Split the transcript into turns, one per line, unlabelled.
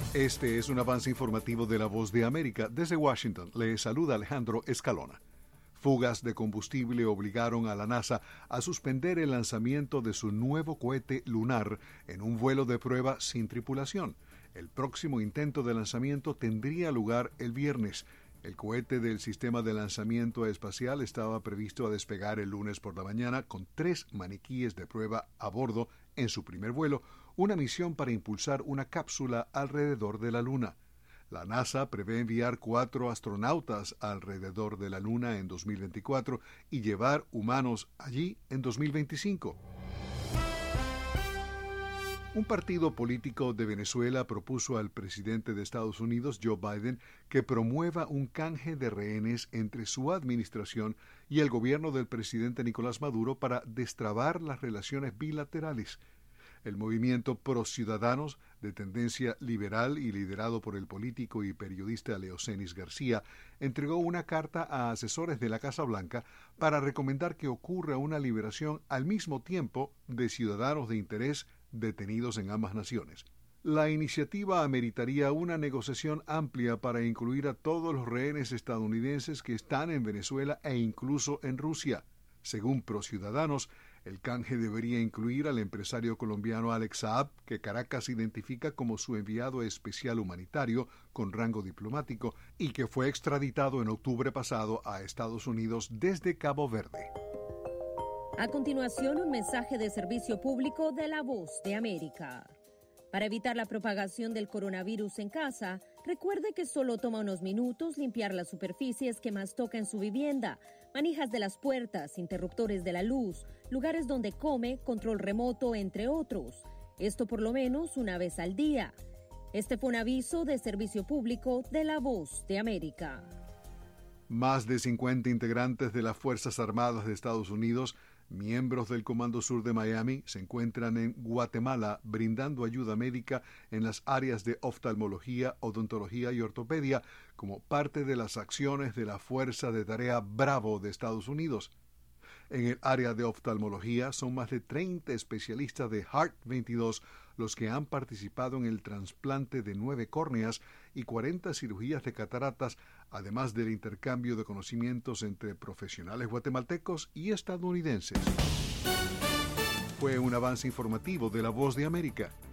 Este es un avance informativo de La Voz de América. Desde Washington, le saluda Alejandro Escalona. Fugas de combustible obligaron a la NASA a suspender el lanzamiento de su nuevo cohete lunar en un vuelo de prueba sin tripulación. El próximo intento de lanzamiento tendría lugar el viernes. El cohete del sistema de lanzamiento espacial estaba previsto a despegar el lunes por la mañana con 3 maniquíes de prueba a bordo en su primer vuelo, una misión para impulsar una cápsula alrededor de la Luna. La NASA prevé enviar 4 astronautas alrededor de la Luna en 2024 y llevar humanos allí en 2025. Un partido político de Venezuela propuso al presidente de Estados Unidos, Joe Biden, que promueva un canje de rehenes entre su administración y el gobierno del presidente Nicolás Maduro para destrabar las relaciones bilaterales. El movimiento Pro Ciudadanos, de tendencia liberal y liderado por el político y periodista Leocenis García, entregó una carta a asesores de la Casa Blanca para recomendar que ocurra una liberación al mismo tiempo de ciudadanos de interés detenidos en ambas naciones. La iniciativa ameritaría una negociación amplia para incluir a todos los rehenes estadounidenses que están en Venezuela e incluso en Rusia. Según Pro Ciudadanos, el canje debería incluir al empresario colombiano Alex Saab, que Caracas identifica como su enviado especial humanitario con rango diplomático y que fue extraditado en octubre pasado a Estados Unidos desde Cabo Verde.
A continuación, un mensaje de servicio público de La Voz de América. Para evitar la propagación del coronavirus en casa, recuerde que solo toma unos minutos limpiar las superficies que más toca en su vivienda, manijas de las puertas, interruptores de la luz, lugares donde come, control remoto, entre otros. Esto por lo menos una vez al día. Este fue un aviso de servicio público de La Voz de América.
Más de 50 integrantes de las Fuerzas Armadas de Estados Unidos, miembros del Comando Sur de Miami, se encuentran en Guatemala brindando ayuda médica en las áreas de oftalmología, odontología y ortopedia como parte de las acciones de la Fuerza de Tarea Bravo de Estados Unidos. En el área de oftalmología son más de 30 especialistas de Heart 22 los que han participado en el trasplante de 9 córneas y 40 cirugías de cataratas, además del intercambio de conocimientos entre profesionales guatemaltecos y estadounidenses. Fue un avance informativo de La Voz de América.